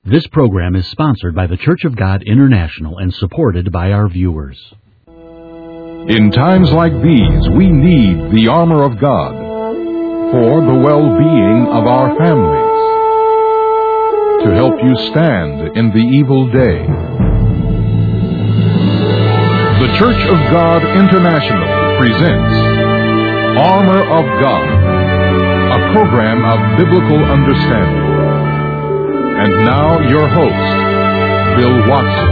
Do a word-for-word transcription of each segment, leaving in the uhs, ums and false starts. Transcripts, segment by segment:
This program is sponsored by the Church of God International and supported by our viewers. In times like these, we need the armor of God for the well-being of our families, to help you stand in the evil day. The Church of God International presents Armor of God, a program of biblical understanding. And now, your host, Bill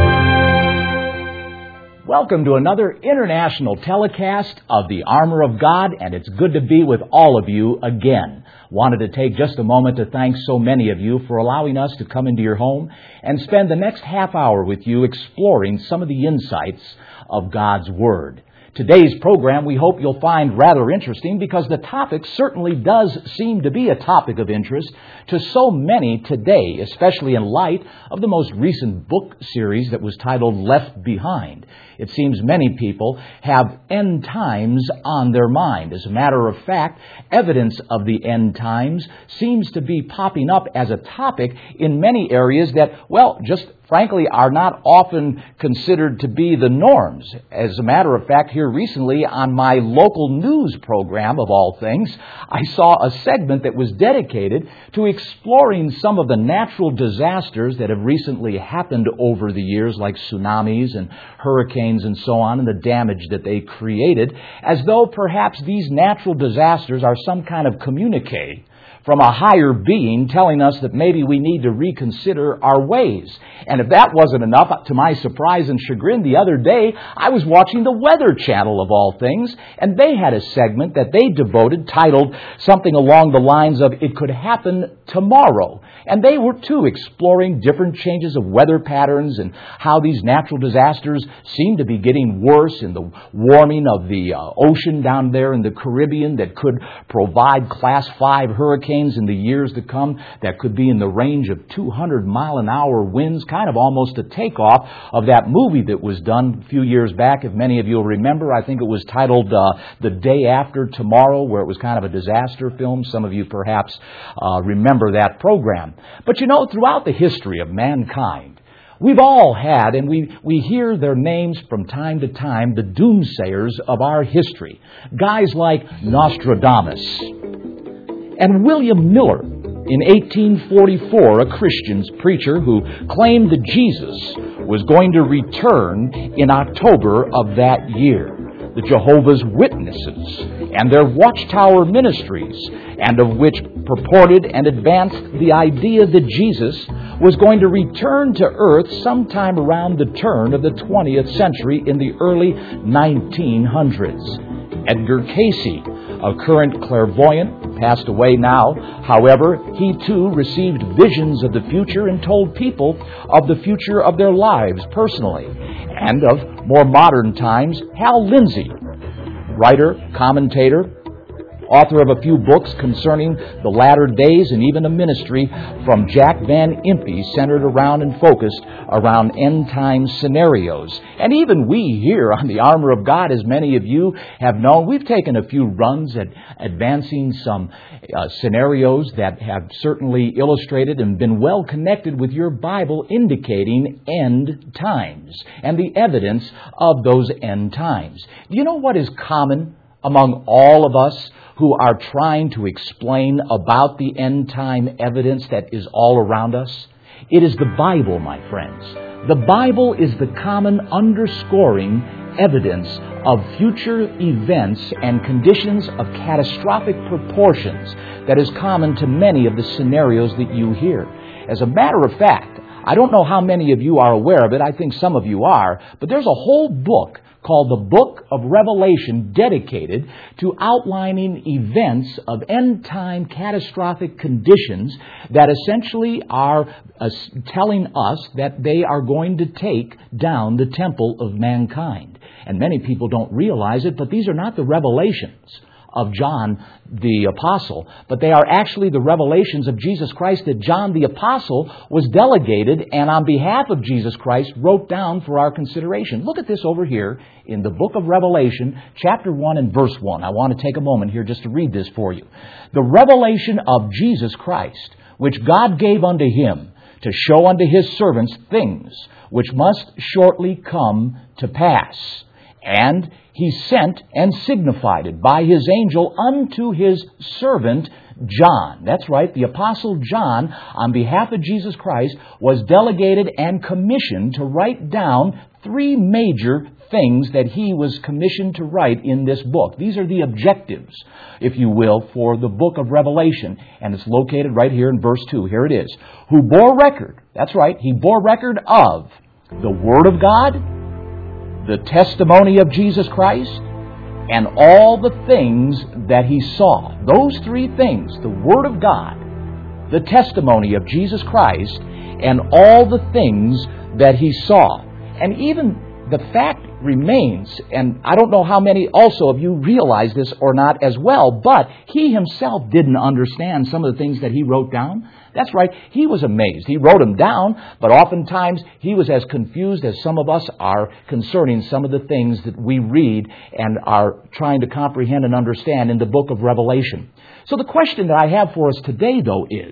Watson. Welcome to another international telecast of the Armor of God, and it's good to be with all of you again. Wanted to take just a moment to thank so many of you for allowing us to come into your home and spend the next half hour with you exploring some of the insights of God's Word. Today's program we hope you'll find rather interesting because the topic certainly does seem to be a topic of interest to so many today, especially in light of the most recent book series that was titled Left Behind. It seems many people have end times on their mind. As a matter of fact, evidence of the end times seems to be popping up as a topic in many areas that, well, just frankly, are not often considered to be the norms. As a matter of fact, here recently on my local news program, of all things, I saw a segment that was dedicated to exploring some of the natural disasters that have recently happened over the years, like tsunamis and hurricanes and so on, and the damage that they created, as though perhaps these natural disasters are some kind of communique from a higher being telling us that maybe we need to reconsider our ways. And if that wasn't enough, to my surprise and chagrin, the other day, I was watching the Weather Channel of all things, and they had a segment that they devoted titled something along the lines of, "It Could Happen Tomorrow." And they were, too, exploring different changes of weather patterns and how these natural disasters seem to be getting worse in the warming of the uh, ocean down there in the Caribbean that could provide class five hurricanes in the years to come that could be in the range of two hundred mile an hour winds, kind of almost a takeoff of that movie that was done a few years back. If many of you will remember, I think it was titled uh, The Day After Tomorrow, where it was kind of a disaster film. Some of you perhaps uh, remember that program. But you know, throughout the history of mankind, we've all had, and we, we hear their names from time to time, the doomsayers of our history. Guys like Nostradamus and William Miller, in eighteen forty-four, a Christian preacher who claimed that Jesus was going to return in October of that year. The Jehovah's Witnesses and their Watchtower ministries, and of which purported and advanced the idea that Jesus was going to return to earth sometime around the turn of the twentieth century in the early nineteen hundreds. Edgar Cayce, a current clairvoyant, passed away now. However, he too received visions of the future and told people of the future of their lives personally. And of more modern times, Hal Lindsey, writer, commentator, author of a few books concerning the latter days and even a ministry from Jack Van Impe centered around and focused around end-time scenarios. And even we here on the Armor of God, as many of you have known, we've taken a few runs at advancing some uh, scenarios that have certainly illustrated and been well connected with your Bible, indicating end times and the evidence of those end times. Do you know what is common among all of us who are trying to explain about the end-time evidence that is all around us? It is the Bible, my friends. The Bible is the common underscoring evidence of future events and conditions of catastrophic proportions that is common to many of the scenarios that you hear. As a matter of fact, I don't know how many of you are aware of it. I think some of you are. But there's a whole book called the Book of Revelation dedicated to outlining events of end-time catastrophic conditions that essentially are uh, telling us that they are going to take down the temple of mankind. And many people don't realize it, but these are not the revelations of John the Apostle, but they are actually the revelations of Jesus Christ that John the Apostle was delegated and on behalf of Jesus Christ wrote down for our consideration. Look at this over here in the book of Revelation, chapter one and verse one. I want to take a moment here just to read this for you. The revelation of Jesus Christ, which God gave unto him to show unto his servants things which must shortly come to pass. And he sent and signified it by his angel unto his servant John. That's right, the Apostle John, on behalf of Jesus Christ, was delegated and commissioned to write down three major things that he was commissioned to write in this book. These are the objectives, if you will, for the book of Revelation. And it's located right here in verse two. Here it is. Who bore record, that's right, he bore record of the Word of God, the testimony of Jesus Christ, and all the things that he saw. Those three things, the Word of God, the testimony of Jesus Christ, and all the things that he saw. And even the fact remains, and I don't know how many also of you realize this or not as well, but he himself didn't understand some of the things that he wrote down. That's right, he was amazed. He wrote them down, but oftentimes he was as confused as some of us are concerning some of the things that we read and are trying to comprehend and understand in the book of Revelation. So the question that I have for us today, though, is,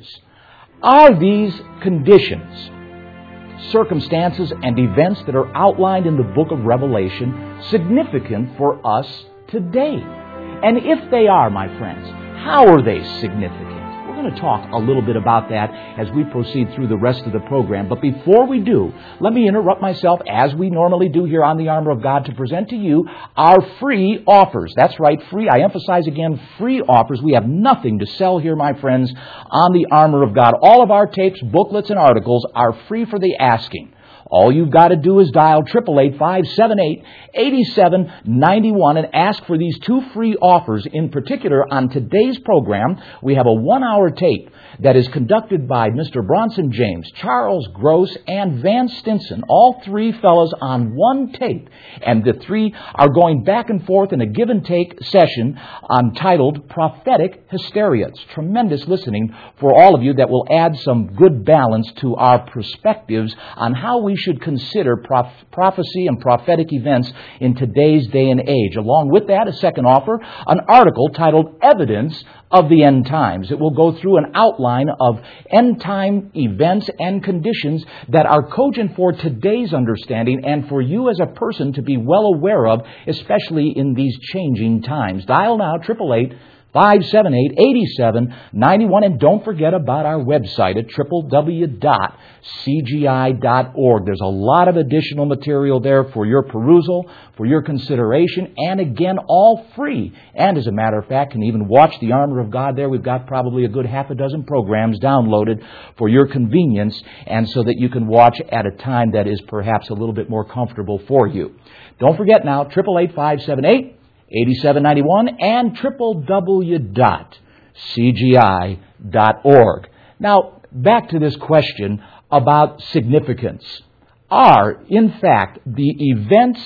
are these conditions, circumstances, and events that are outlined in the book of Revelation significant for us today? And if they are, my friends, how are they significant? We're going to talk a little bit about that as we proceed through the rest of the program. But before we do, let me interrupt myself, as we normally do here on the Armor of God, to present to you our free offers. That's right, free. I emphasize again, free offers. We have nothing to sell here, my friends, on the Armor of God. All of our tapes, booklets, and articles are free for the asking. All you've got to do is dial eight eight eight, five seven eight, eight seven nine one and ask for these two free offers. In particular, on today's program, we have a one-hour tape that is conducted by Mister Bronson James, Charles Gross, and Van Stinson, all three fellows on one tape. And the three are going back and forth in a give-and-take session entitled Prophetic Hysteria. It's tremendous listening for all of you that will add some good balance to our perspectives on how we should consider prof- prophecy and prophetic events in today's day and age. Along with that, a second offer, an article titled Evidence of the End Times. It will go through an outline of end time events and conditions that are cogent for today's understanding and for you as a person to be well aware of, especially in these changing times. Dial now, eight eight eight, five seven eight, eight seven nine one, and don't forget about our website at w w w dot c g i dot org. There's a lot of additional material there for your perusal, for your consideration, and again, all free. And as a matter of fact, can even watch the Armor of God there. We've got probably a good half a dozen programs downloaded for your convenience, and so that you can watch at a time that is perhaps a little bit more comfortable for you. Don't forget now, eight eight eight, five seven eight, eight seven nine one and w w w dot c g i dot org. Now, back to this question about significance. Are, in fact, the events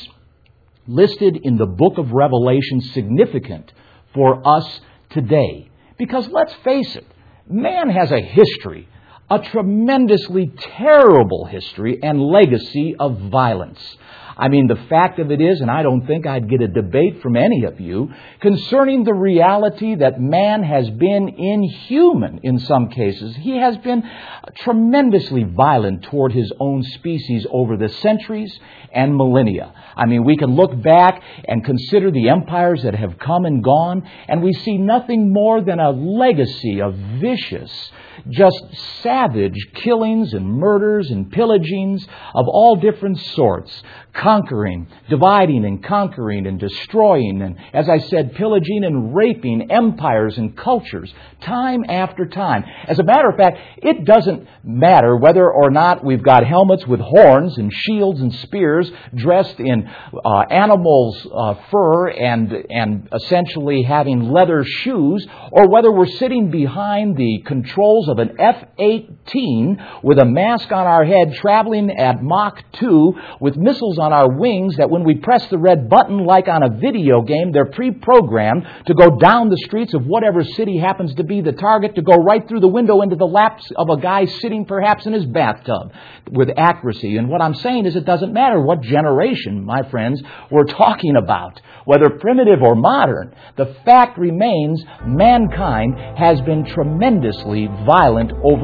listed in the book of Revelation significant for us today? Because let's face it, man has a history, a tremendously terrible history and legacy of violence. I mean, the fact of it is, and I don't think I'd get a debate from any of you, concerning the reality that man has been inhuman in some cases. He has been tremendously violent toward his own species over the centuries and millennia. I mean, we can look back and consider the empires that have come and gone, and we see nothing more than a legacy of vicious, just savage killings and murders and pillagings of all different sorts. Conquering, dividing and conquering and destroying, and as I said, pillaging and raping empires and cultures time after time. As a matter of fact, it doesn't matter whether or not we've got helmets with horns and shields and spears, dressed in uh, animals' uh, fur and and essentially having leather shoes, or whether we're sitting behind the controls of an F eighteen with a mask on our head, traveling at Mach two with missiles on our wings that when we press the red button, like on a video game, they're pre-programmed to go down the streets of whatever city happens to be the target, to go right through the window into the laps of a guy sitting perhaps in his bathtub with accuracy. And what I'm saying is, it doesn't matter what generation, my friends, we're talking about, whether primitive or modern. The fact remains, mankind has been tremendously violent over the years.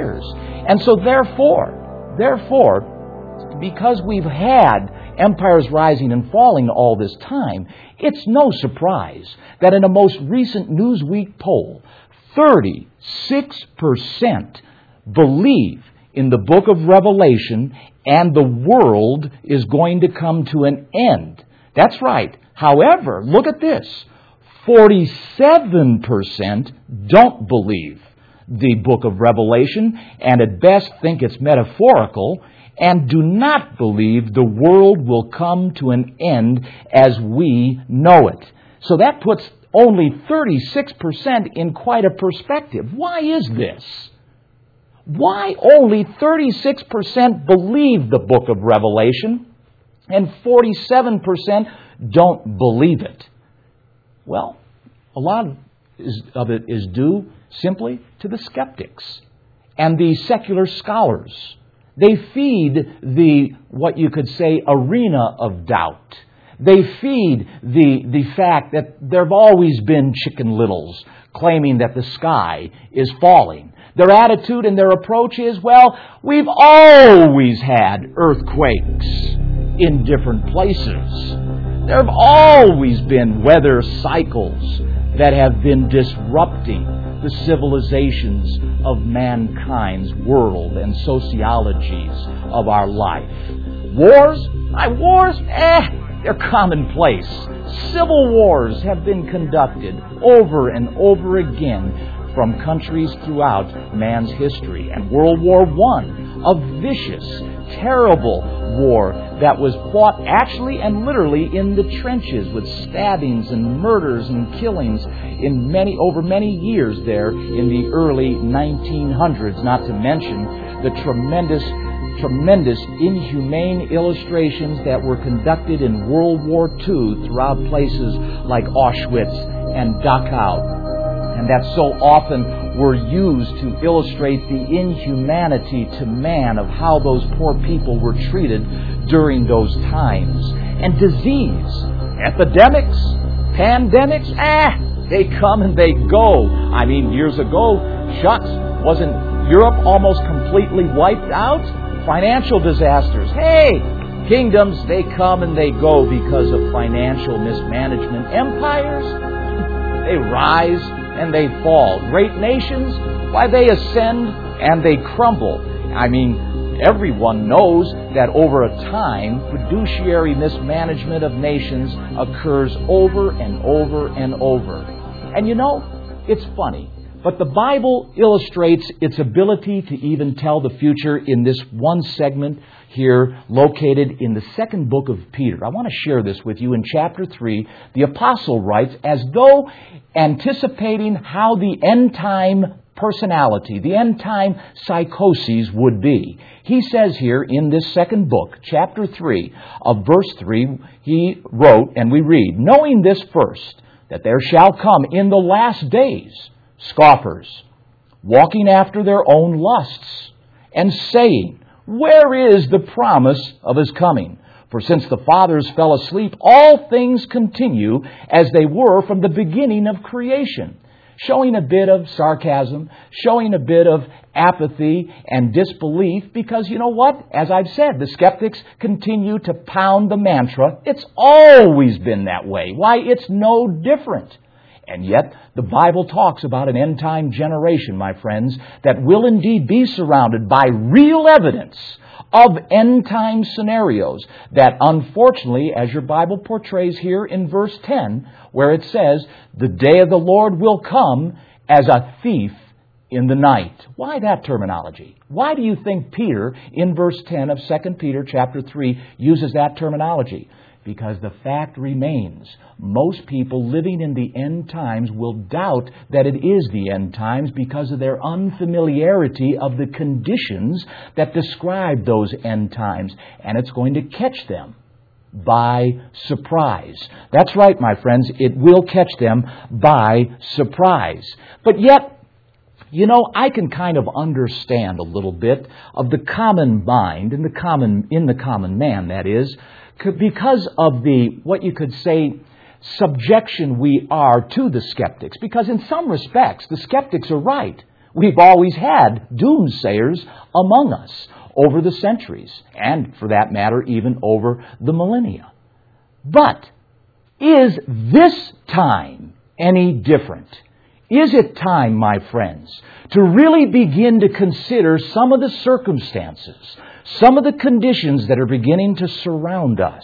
years. And so therefore, therefore, because we've had empires rising and falling all this time, it's no surprise that in a most recent Newsweek poll, thirty-six percent believe in the book of Revelation and the world is going to come to an end. That's right. However, look at this. forty-seven percent don't believe the book of Revelation and at best think it's metaphorical and do not believe the world will come to an end as we know it. So that puts only thirty-six percent in quite a perspective. Why is this? Why only thirty-six percent believe the book of Revelation and forty-seven percent don't believe it? Well, a lot of it is due simply to the skeptics and the secular scholars. They feed the, what you could say, arena of doubt. They feed the, the fact that there have always been Chicken Littles claiming that the sky is falling. Their attitude and their approach is, well, we've always had earthquakes in different places. There have always been weather cycles that have been disrupting the civilizations of mankind's world and sociologies of our life. Wars? I, wars? Eh, they're commonplace. Civil wars have been conducted over and over again from countries throughout man's history. And World War One, a vicious, terrible war that was fought actually and literally in the trenches with stabbings and murders and killings in many over many years there in the early nineteen hundreds, not to mention the tremendous tremendous inhumane illustrations that were conducted in World War Two throughout places like Auschwitz and Dachau, and that so often were used to illustrate the inhumanity to man of how those poor people were treated during those times. And disease, epidemics, pandemics, ah, they come and they go. I mean, years ago, shucks, wasn't Europe almost completely wiped out? Financial disasters, hey, kingdoms, they come and they go because of financial mismanagement. Empires, they rise and they fall. Great nations, why, they ascend and they crumble. I mean, everyone knows that over a time, fiduciary mismanagement of nations occurs over and over and over. And you know, it's funny, but the Bible illustrates its ability to even tell the future in this one segment here located in the second book of Peter. I want to share this with you. In chapter three, the apostle writes as though anticipating how the end time personality, the end time psychoses would be. He says here in this second book, chapter three of verse three, he wrote, and we read, knowing this first, that there shall come in the last days scoffers, walking after their own lusts, and saying, where is the promise of his coming? For since the fathers fell asleep, all things continue as they were from the beginning of creation. Showing a bit of sarcasm, showing a bit of apathy and disbelief, because you know what? As I've said, the skeptics continue to pound the mantra, it's always been that way. Why, it's no different. And yet, the Bible talks about an end-time generation, my friends, that will indeed be surrounded by real evidence of end-time scenarios that, unfortunately, as your Bible portrays here in verse ten, where it says, the day of the Lord will come as a thief in the night. Why that terminology? Why do you think Peter, in verse ten of Second Peter chapter three, uses that terminology? Because the fact remains, most people living in the end times will doubt that it is the end times because of their unfamiliarity of the conditions that describe those end times. And it's going to catch them by surprise. That's right, my friends, it will catch them by surprise. But yet, you know, I can kind of understand a little bit of the common mind, in the common, in the common man, that is, because of the, what you could say, subjection we are to the skeptics. Because in some respects, the skeptics are right. We've always had doomsayers among us over the centuries, and for that matter, even over the millennia. But is this time any different? Is it time, my friends, to really begin to consider some of the circumstances, some of the conditions that are beginning to surround us,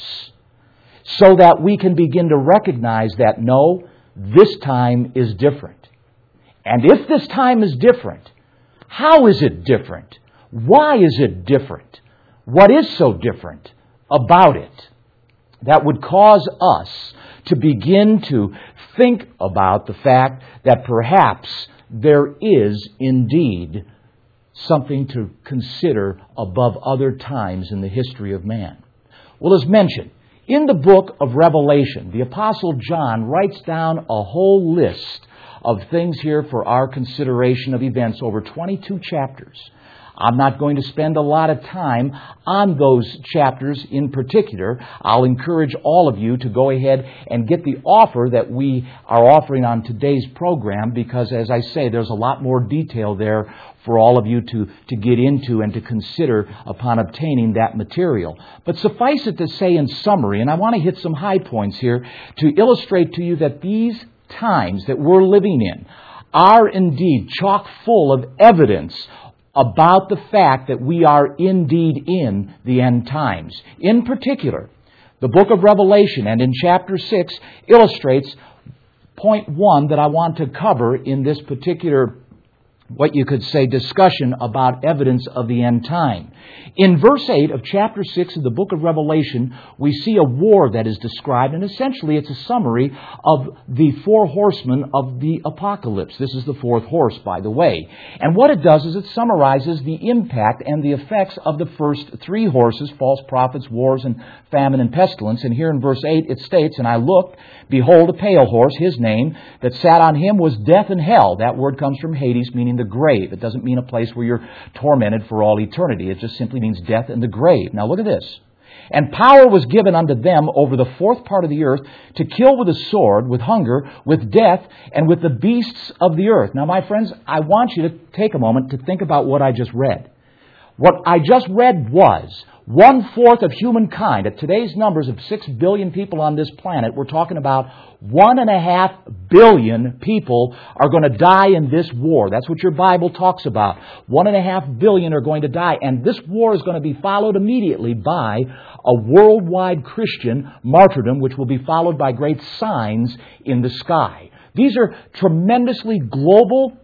so that we can begin to recognize that, no, this time is different. And if this time is different, how is it different? Why is it different? What is so different about it that would cause us to begin to think about the fact that perhaps there is indeed something to consider above other times in the history of man? Well, as mentioned, in the book of Revelation, the Apostle John writes down a whole list of things here for our consideration of events over twenty-two chapters. I'm not going to spend a lot of time on those chapters in particular. I'll encourage all of you to go ahead and get the offer that we are offering on today's program, because, as I say, there's a lot more detail there for all of you to, to get into and to consider upon obtaining that material. But suffice it to say in summary, and I want to hit some high points here to illustrate to you that these times that we're living in are indeed chock full of evidence about the fact that we are indeed in the end times. In particular, the book of Revelation, and in chapter six, illustrates point one that I want to cover in this particular, what you could say, discussion about evidence of the end time. In verse eight of chapter six of the book of Revelation, we see a war that is described, and essentially it's a summary of the four horsemen of the apocalypse. This is the fourth horse, by the way. And what it does is it summarizes the impact and the effects of the first three horses: false prophets, wars, and famine and pestilence. And here in verse eight it states, "And I looked, behold, a pale horse, his name that sat on him was Death and Hell." That word comes from Hades, meaning the grave. It doesn't mean a place where you're tormented for all eternity. It just simply means death and the grave. Now look at this. "And power was given unto them over the fourth part of the earth to kill with a sword, with hunger, with death, and with the beasts of the earth." Now, my friends, I want you to take a moment to think about what I just read. What I just read was one-fourth of humankind. At today's numbers of six billion people on this planet, we're talking about one and a half billion people are going to die in this war. That's what your Bible talks about. One and a half billion are going to die. And this war is going to be followed immediately by a worldwide Christian martyrdom, which will be followed by great signs in the sky. These are tremendously global,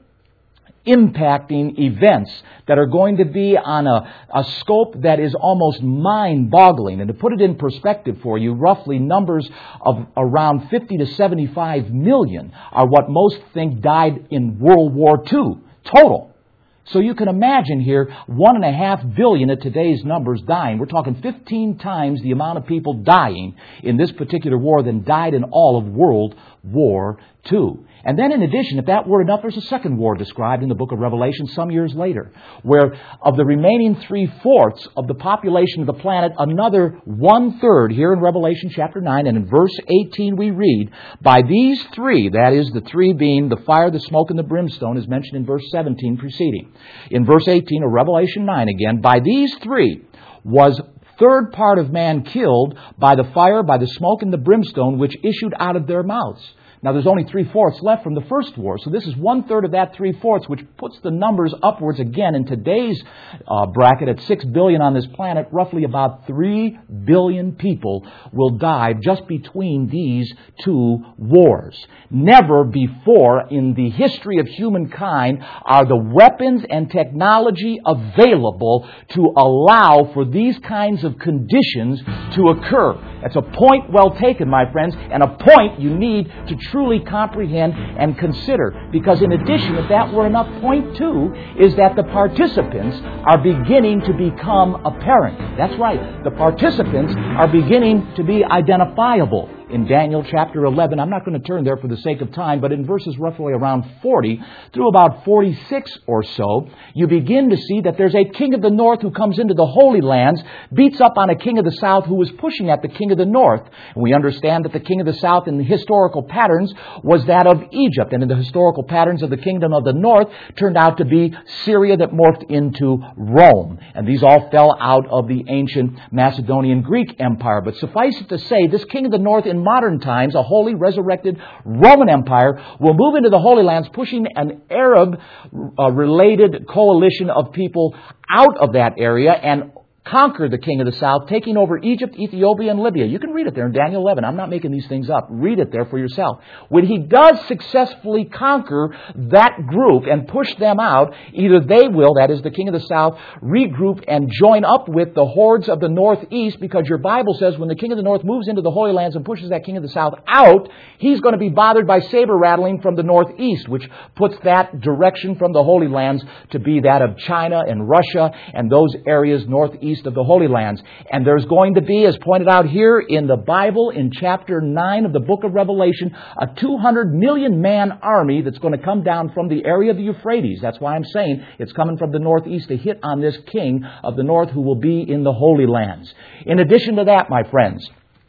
impacting events that are going to be on a, a scope that is almost mind-boggling. And to put it in perspective for you, roughly numbers of around fifty to seventy-five million are what most think died in World War Two, total. So you can imagine here, one and a half billion at today's numbers dying. We're talking fifteen times the amount of people dying in this particular war than died in all of World War Two. And then in addition, if that were enough, there's a second war described in the book of Revelation some years later, where of the remaining three-fourths of the population of the planet, another one-third, here in Revelation chapter nine, and in verse eighteen we read, "By these three," that is, the three being the fire, the smoke, and the brimstone, is mentioned in verse seventeen preceding. In verse eighteen of Revelation nine again, "By these three was third part of man killed by the fire, by the smoke, and the brimstone, which issued out of their mouths." Now, there's only three-fourths left from the first war, so this is one-third of that three-fourths, which puts the numbers upwards again in today's uh, bracket at six billion on this planet. Roughly about three billion people will die just between these two wars. Never before in the history of humankind are the weapons and technology available to allow for these kinds of conditions to occur. That's a point well taken, my friends, and a point you need to truly comprehend and consider. Because in addition, if that were enough, point two is that the participants are beginning to become apparent. That's right. The participants are beginning to be identifiable. in Daniel chapter eleven. I'm not going to turn there for the sake of time, but in verses roughly around forty through about forty-six or so, you begin to see that there's a king of the north who comes into the Holy Lands, beats up on a king of the south who was pushing at the king of the north. And we understand that the king of the south in the historical patterns was that of Egypt, and in the historical patterns of the kingdom of the north turned out to be Syria that morphed into Rome. And these all fell out of the ancient Macedonian Greek Empire. But suffice it to say, this king of the north in modern times, a holy resurrected Roman Empire, will move into the Holy Lands, pushing an Arab-related uh, coalition of people out of that area and conquer the king of the south, taking over Egypt, Ethiopia, and Libya. You can read it there in Daniel eleven. I'm not making these things up. Read it there for yourself. When he does successfully conquer that group and push them out, either they will, that is the king of the south, regroup and join up with the hordes of the northeast, because your Bible says when the king of the north moves into the Holy Lands and pushes that king of the south out, he's going to be bothered by saber rattling from the northeast, which puts that direction from the Holy Lands to be that of China and Russia and those areas northeast of the Holy Lands. And there's going to be, as pointed out here in the Bible in chapter nine of the book of Revelation, a two hundred million man army that's going to come down from the area of the Euphrates. That's why I'm saying it's coming from the northeast to hit on this king of the north who will be in the Holy Lands. In addition to that, my friends,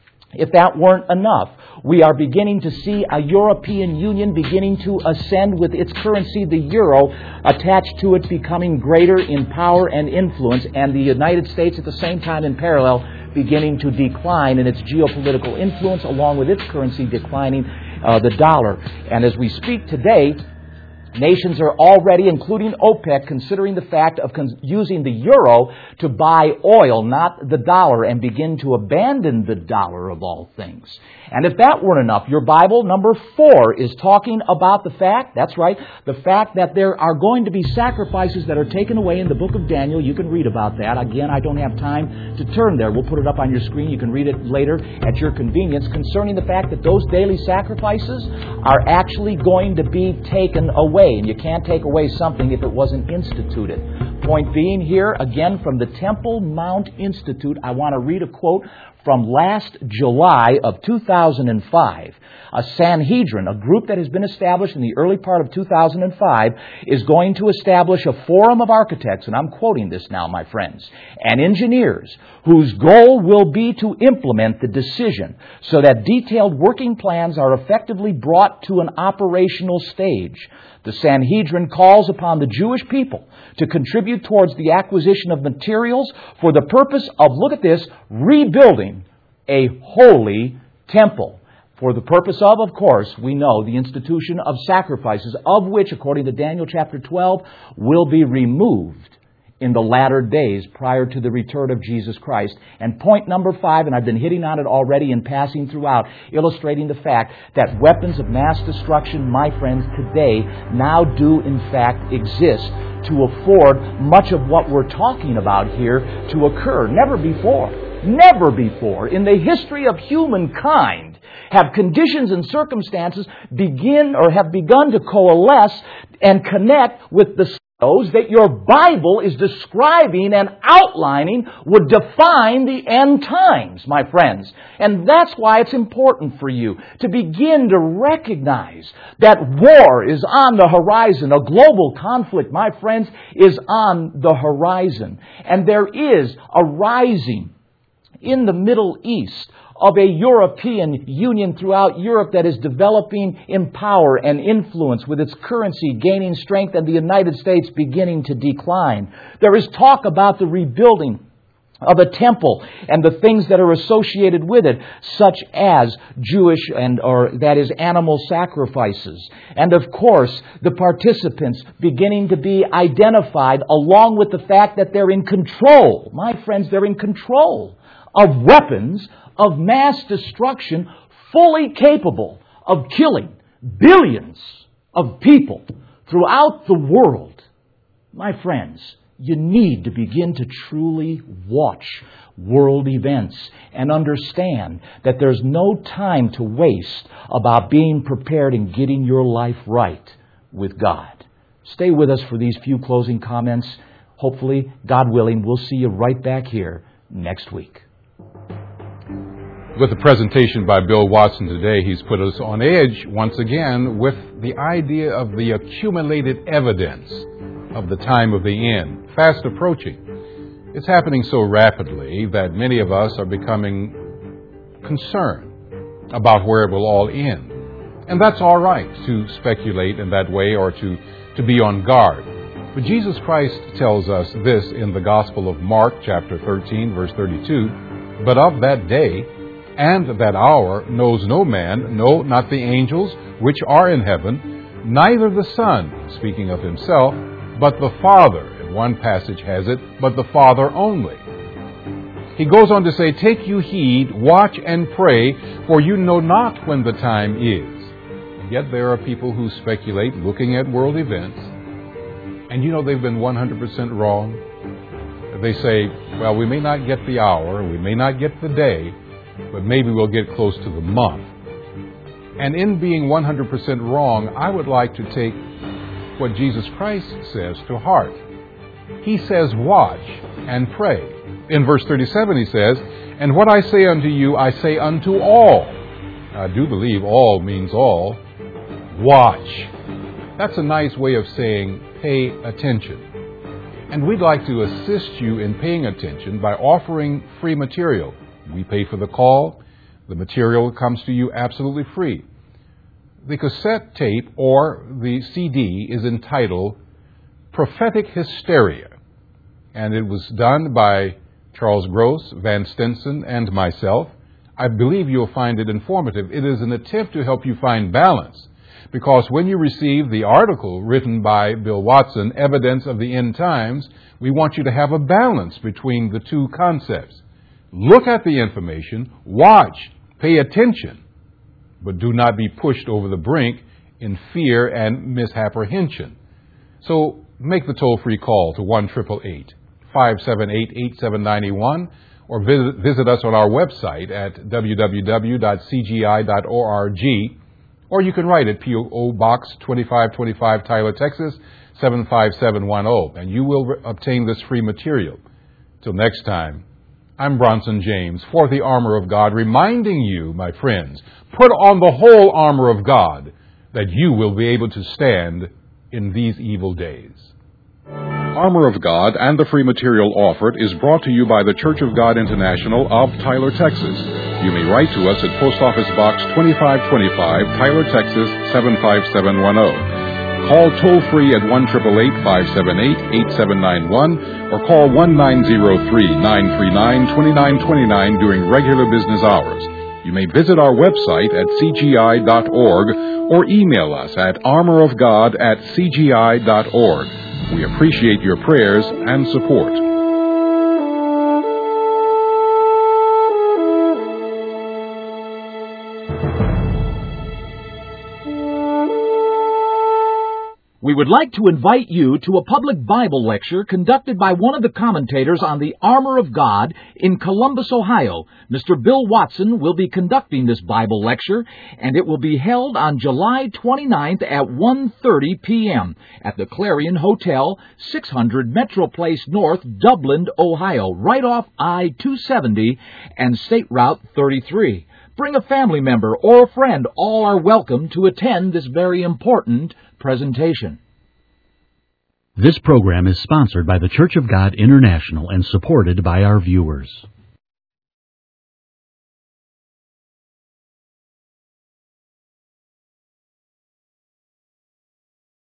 if that weren't enough, we are beginning to see a European Union beginning to ascend with its currency, the euro, attached to it, becoming greater in power and influence, and the United States at the same time in parallel beginning to decline in its geopolitical influence, along with its currency declining, uh, the dollar. And as we speak today, nations are already, including OPEC, considering the fact of con- using the euro to buy oil, not the dollar, and begin to abandon the dollar of all things. And if that weren't enough, your Bible, number four, is talking about the fact, that's right, the fact that there are going to be sacrifices that are taken away in the book of Daniel. You can read about that. Again, I don't have time to turn there. We'll put it up on your screen. You can read it later at your convenience, concerning the fact that those daily sacrifices are actually going to be taken away. And you can't take away something if it wasn't instituted. Point being here, again, from the Temple Mount Institute, I want to read a quote from last July of two thousand five. A Sanhedrin, a group that has been established in the early part of two thousand five, is going to establish a forum of architects, and I'm quoting this now, my friends, and engineers, whose goal will be to implement the decision so that detailed working plans are effectively brought to an operational stage. The Sanhedrin calls upon the Jewish people to contribute towards the acquisition of materials for the purpose of, look at this, rebuilding a holy temple. For the purpose of, of course, we know the institution of sacrifices, of which, according to Daniel chapter twelve, will be removed in the latter days prior to the return of Jesus Christ. And point number five, and I've been hitting on it already in passing throughout, illustrating the fact that weapons of mass destruction, my friends, today now do in fact exist to afford much of what we're talking about here to occur. Never before, never before in the history of humankind have conditions and circumstances begin or have begun to coalesce and connect with the those that your Bible is describing and outlining would define the end times, my friends. And that's why it's important for you to begin to recognize that war is on the horizon. A global conflict, my friends, is on the horizon. And there is a rising in the Middle East of a European Union throughout Europe that is developing in power and influence, with its currency gaining strength and the United States beginning to decline. There is talk about the rebuilding of a temple and the things that are associated with it, such as Jewish and, or that is, animal sacrifices. And of course, the participants beginning to be identified, along with the fact that they're in control. My friends, they're in control of weapons of mass destruction, fully capable of killing billions of people throughout the world. My friends, you need to begin to truly watch world events and understand that there's no time to waste about being prepared and getting your life right with God. Stay with us for these few closing comments. Hopefully, God willing, we'll see you right back here next week. With the presentation by Bill Watson today, he's put us on edge once again with the idea of the accumulated evidence of the time of the end, fast approaching. It's happening so rapidly that many of us are becoming concerned about where it will all end. And that's all right to speculate in that way or to, to be on guard. But Jesus Christ tells us this in the Gospel of Mark, chapter thirteen, verse thirty-two, "But of that day and that hour knows no man, no, not the angels which are in heaven, neither the Son," speaking of himself, "but the Father." And one passage has it, "but the Father only." He goes on to say, "Take you heed, watch and pray, for you know not when the time is." And yet there are people who speculate looking at world events, and you know they've been one hundred percent wrong. They say, well, we may not get the hour, we may not get the day, but maybe we'll get close to the month. And in being one hundred percent wrong, I would like to take what Jesus Christ says to heart. He says, watch and pray. In verse thirty-seven he says, "And what I say unto you, I say unto all." I do believe all means all. Watch. That's a nice way of saying pay attention. And we'd like to assist you in paying attention by offering free material. We pay for the call. The material comes to you absolutely free. The cassette tape or the C D is entitled Prophetic Hysteria, and it was done by Charles Gross, Van Stenson, and myself. I believe you'll find it informative. It is an attempt to help you find balance, because when you receive the article written by Bill Watson, Evidence of the End Times, we want you to have a balance between the two concepts. Look at the information, watch, pay attention, but do not be pushed over the brink in fear and misapprehension. So make the toll-free call to one eight eight eight, five seven eight, eight seven nine one or visit, visit us on our website at w w w dot c g i dot org, or you can write at P O Box twenty-five twenty-five, Tyler, Texas, seven five seven one zero, and you will re- obtain this free material. Till next time, I'm Bronson James for the Armor of God, reminding you, my friends, put on the whole armor of God, that you will be able to stand in these evil days. Armor of God and the free material offered is brought to you by the Church of God International of Tyler, Texas. You may write to us at Post Office Box twenty-five twenty-five, Tyler, Texas, seven five seven one zero. Call toll-free at one eight eight eight, five seven eight, eight seven nine one or call one nine zero three, nine three nine, two nine two nine during regular business hours. You may visit our website at c g i dot org or email us at armor of god at c g i dot org. We appreciate your prayers and support. We would like to invite you to a public Bible lecture conducted by one of the commentators on the Armor of God in Columbus, Ohio. Mister Bill Watson will be conducting this Bible lecture, and it will be held on July twenty-ninth at one thirty p.m. at the Clarion Hotel, six hundred Metro Place North, Dublin, Ohio, right off I two seventy and State Route thirty-three. Bring a family member or a friend. All are welcome to attend this very important presentation. This program is sponsored by the Church of God International and supported by our viewers.